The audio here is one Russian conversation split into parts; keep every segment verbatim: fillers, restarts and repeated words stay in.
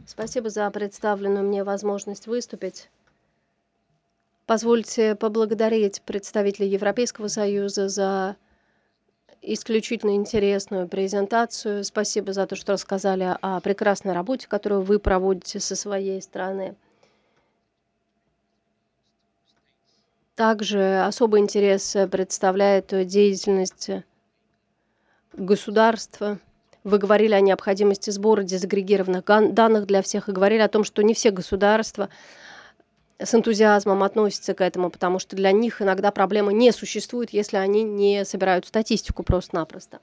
Спасибо за представленную мне возможность выступить. Позвольте поблагодарить представителей Европейского Союза за исключительно интересную презентацию. Спасибо за то, что рассказали о прекрасной работе, которую вы проводите со своей стороны. Также особый интерес представляет деятельность государства. Вы говорили о необходимости сбора дезагрегированных данных для всех и говорили о том, что не все государства с энтузиазмом относятся к этому, потому что для них иногда проблемы не существует, если они не собирают статистику просто-напросто.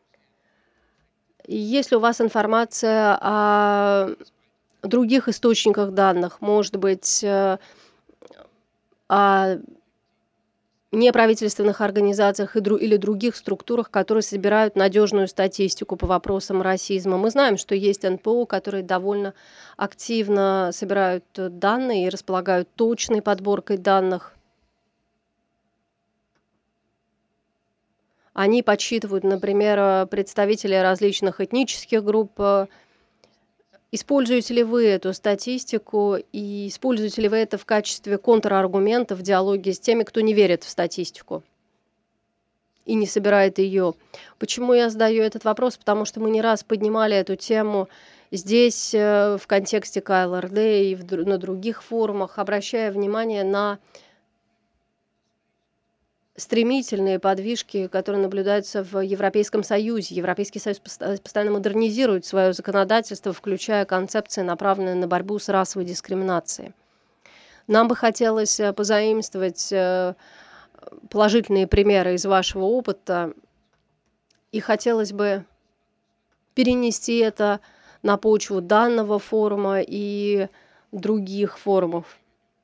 Есть ли у вас информация о других источниках данных, может быть, о неправительственных организациях или других структурах, которые собирают надежную статистику по вопросам расизма? Мы знаем, что есть эн пэ о, которые довольно активно собирают данные и располагают точной подборкой данных. Они подсчитывают, например, представителей различных этнических групп. Используете ли вы эту статистику и используете ли вы это в качестве контраргумента в диалоге с теми, кто не верит в статистику и не собирает ее? Почему я задаю этот вопрос? Потому что мы не раз поднимали эту тему здесь, в контексте ка эл эр дэ и на других форумах, обращая внимание на стремительные подвижки, которые наблюдаются в Европейском Союзе. Европейский Союз постоянно модернизирует свое законодательство, включая концепции, направленные на борьбу с расовой дискриминацией. Нам бы хотелось позаимствовать положительные примеры из вашего опыта, и хотелось бы перенести это на почву данного форума и других форумов.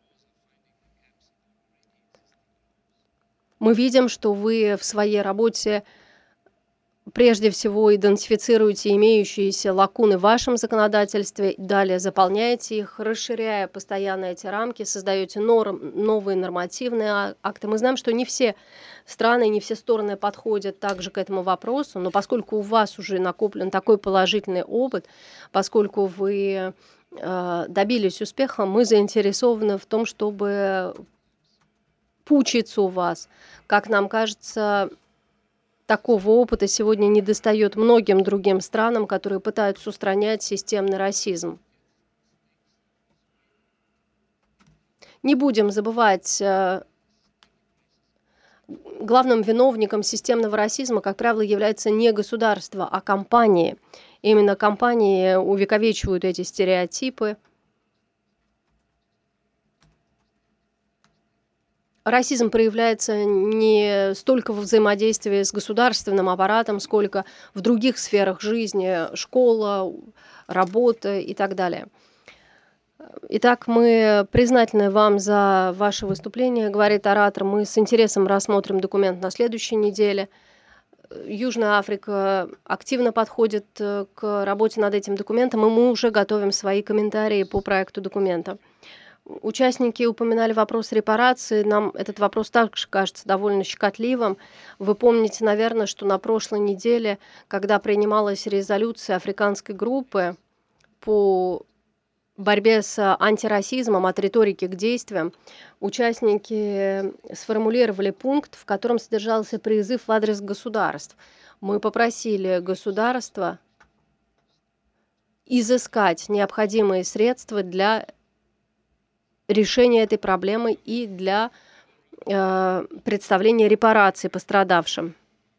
Мы видим, что вы в своей работе прежде всего идентифицируете имеющиеся лакуны в вашем законодательстве, далее заполняете их, расширяя постоянно эти рамки, создаете норм, новые нормативные акты. Мы знаем, что не все страны, не все стороны подходят также к этому вопросу, но поскольку у вас уже накоплен такой положительный опыт, поскольку вы э, добились успеха, мы заинтересованы в том, чтобы поучиться у вас. Как нам кажется, такого опыта сегодня недостает многим другим странам, которые пытаются устранять системный расизм. Не будем забывать, главным виновником системного расизма, как правило, является не государство, а компании. Именно компании увековечивают эти стереотипы. Расизм проявляется не столько во взаимодействии с государственным аппаратом, сколько в других сферах жизни: школа, работа и так далее. Итак, мы признательны вам за ваше выступление, говорит оратор. Мы с интересом рассмотрим документ на следующей неделе. Южная Африка активно подходит к работе над этим документом, и мы уже готовим свои комментарии по проекту документа. Участники упоминали вопрос репараций. Нам этот вопрос также кажется довольно щекотливым. Вы помните, наверное, что на прошлой неделе, когда принималась резолюция африканской группы по борьбе с антирасизмом, от риторики к действиям, участники сформулировали пункт, в котором содержался призыв в адрес государств. Мы попросили государства изыскать необходимые средства для решения этой проблемы и для э, представления репараций пострадавшим.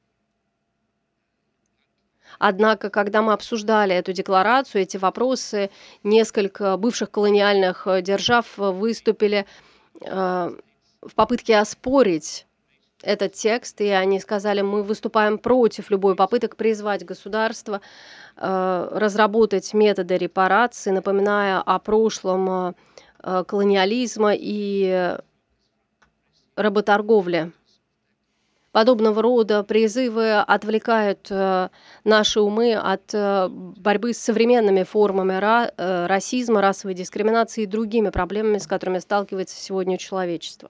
Однако, когда мы обсуждали эту декларацию, эти вопросы, несколько бывших колониальных держав выступили э, в попытке оспорить этот текст, и они сказали: мы выступаем против любой попыток призвать государство э, разработать методы репарации, напоминая о прошлом э, колониализма и работорговли. Подобного рода призывы отвлекают э, наши умы от э, борьбы с современными формами ра, э, расизма, расовой дискриминации и другими проблемами, с которыми сталкивается сегодня человечество.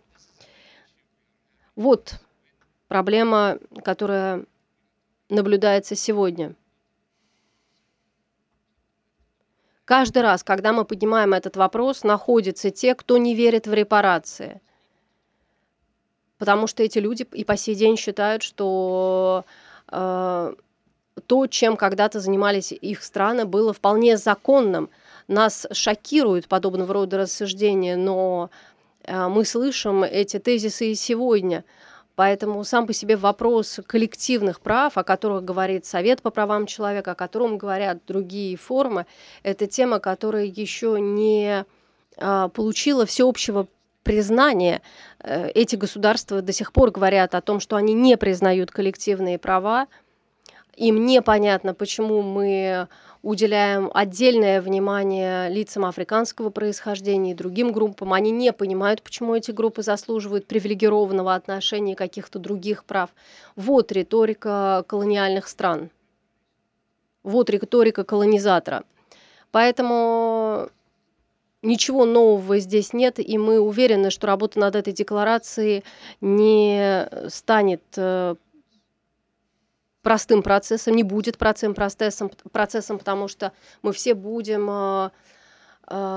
Вот проблема, которая наблюдается сегодня. Каждый раз, когда мы поднимаем этот вопрос, находятся те, кто не верит в репарации. Потому что эти люди и по сей день считают, что, э, то, чем когда-то занимались их страны, было вполне законным. Нас шокируют подобного рода рассуждения, но, э, мы слышим эти тезисы и сегодня. Поэтому сам по себе вопрос коллективных прав, о которых говорит Совет по правам человека, о котором говорят другие форумы, это тема, которая еще не, а, получила всеобщего признания. Э, эти государства до сих пор говорят о том, что они не признают коллективные права. Им непонятно, почему мы уделяем отдельное внимание лицам африканского происхождения и другим группам. Они не понимают, почему эти группы заслуживают привилегированного отношения и каких-то других прав. Вот риторика колониальных стран. Вот риторика колонизатора. Поэтому ничего нового здесь нет, и мы уверены, что работа над этой декларацией не станет, э простым процессом, не будет процем простессом процессом, потому что мы все будем, а, а